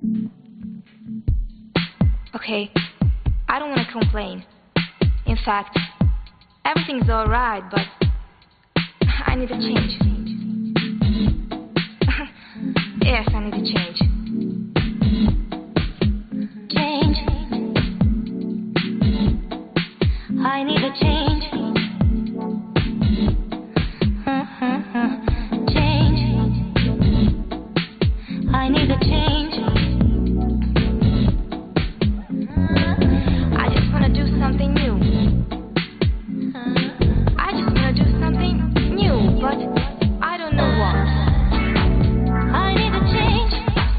Okay, I don't want to complain. In fact, everything's alright, but I need a change. Yes, I need a change. Change. I need a change. Change. I need a change. I just wanna do something new. I just wanna do something new, but I don't know what. I need a change.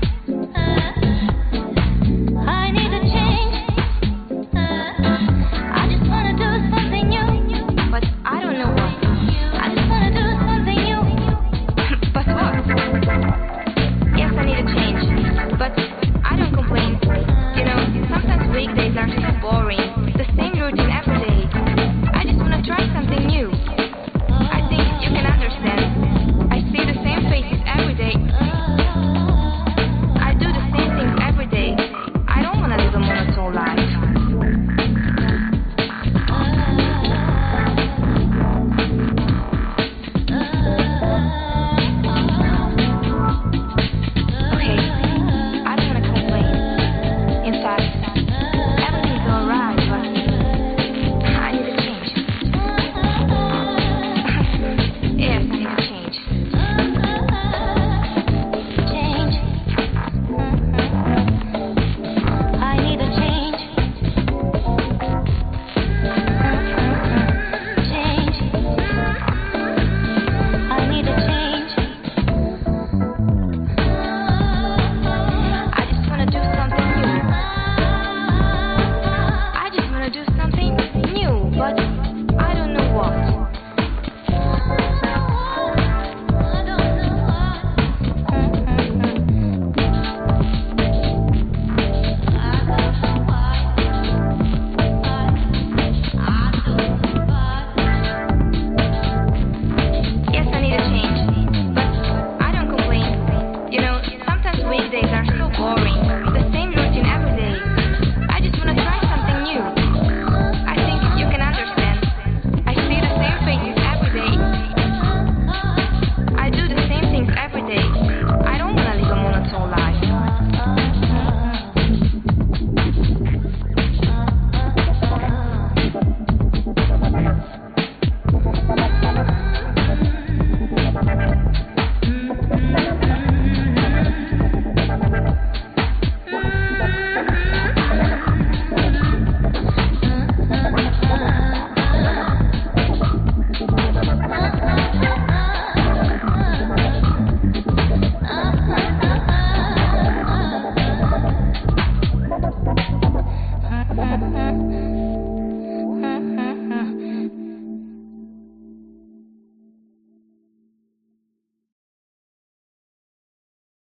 I need a change. I just wanna do something new, but I don't know what. I just wanna do something new. But what? Yes, I need a change, but I don't complain. You know, sometimes weekdays are so boring. The same routine every day. I just wanna try something new. I think you can understand. I see the same faces every day. I do the same things every day. I don't wanna live a monotone life. Okay, I don't wanna complain. In fact, everything's alright, but I need a change. Yes, I need a change. Change. I need a change. Change. I need a change. I just wanna do something new. I just wanna do something new, but I don't know what. Yes, I need a change, but I don't complain. You know, sometimes weekdays are so boring.